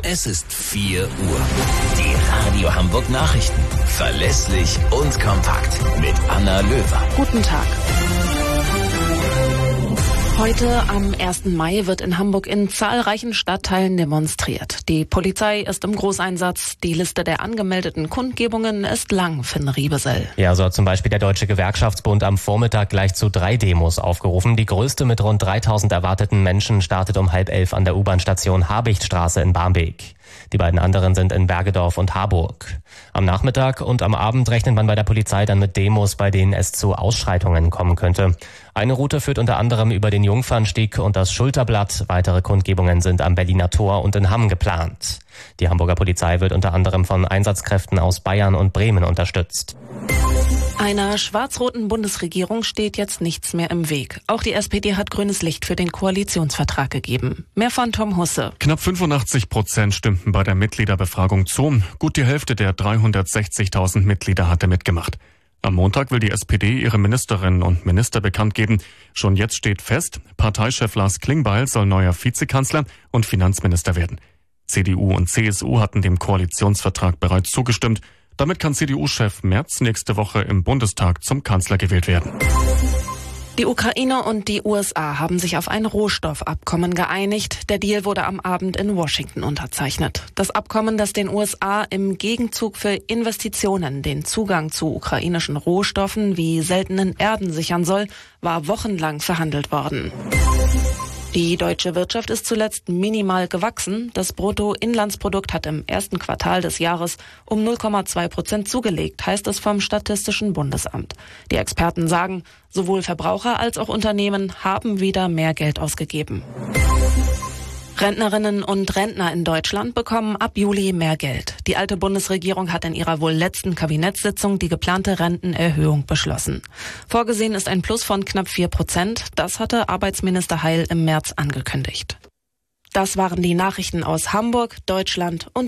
Es ist 4 Uhr. Die Radio Hamburg Nachrichten. Verlässlich und kompakt. Mit Anna Löwer. Guten Tag. Heute am 1. Mai wird in Hamburg in zahlreichen Stadtteilen demonstriert. Die Polizei ist im Großeinsatz. Die Liste der angemeldeten Kundgebungen ist lang, Finn Riebesell. Ja, so hat zum Beispiel der Deutsche Gewerkschaftsbund am Vormittag gleich zu 3 Demos aufgerufen. Die größte mit rund 3000 erwarteten Menschen startet um 10:30 an der U-Bahn-Station Habichtstraße in Barmbek. Die beiden anderen sind in Bergedorf und Harburg. Am Nachmittag und am Abend rechnet man bei der Polizei dann mit Demos, bei denen es zu Ausschreitungen kommen könnte. Eine Route führt unter anderem über den Jungfernstieg und das Schulterblatt. Weitere Kundgebungen sind am Berliner Tor und in Hamm geplant. Die Hamburger Polizei wird unter anderem von Einsatzkräften aus Bayern und Bremen unterstützt. Einer schwarz-roten Bundesregierung steht jetzt nichts mehr im Weg. Auch die SPD hat grünes Licht für den Koalitionsvertrag gegeben. Mehr von Tom Husse. Knapp 85% stimmten bei der Mitgliederbefragung zu. Gut die Hälfte der 360.000 Mitglieder hatte mitgemacht. Am Montag will die SPD ihre Ministerinnen und Minister bekannt geben. Schon jetzt steht fest, Parteichef Lars Klingbeil soll neuer Vizekanzler und Finanzminister werden. CDU und CSU hatten dem Koalitionsvertrag bereits zugestimmt. Damit kann CDU-Chef Merz nächste Woche im Bundestag zum Kanzler gewählt werden. Die Ukraine und die USA haben sich auf ein Rohstoffabkommen geeinigt. Der Deal wurde am Abend in Washington unterzeichnet. Das Abkommen, das den USA im Gegenzug für Investitionen den Zugang zu ukrainischen Rohstoffen wie seltenen Erden sichern soll, war wochenlang verhandelt worden. Die deutsche Wirtschaft ist zuletzt minimal gewachsen. Das Bruttoinlandsprodukt hat im ersten Quartal des Jahres um 0,2% zugelegt, heißt es vom Statistischen Bundesamt. Die Experten sagen, sowohl Verbraucher als auch Unternehmen haben wieder mehr Geld ausgegeben. Rentnerinnen und Rentner in Deutschland bekommen ab Juli mehr Geld. Die alte Bundesregierung hat in ihrer wohl letzten Kabinettssitzung die geplante Rentenerhöhung beschlossen. Vorgesehen ist ein Plus von knapp 4%. Das hatte Arbeitsminister Heil im März angekündigt. Das waren die Nachrichten aus Hamburg, Deutschland und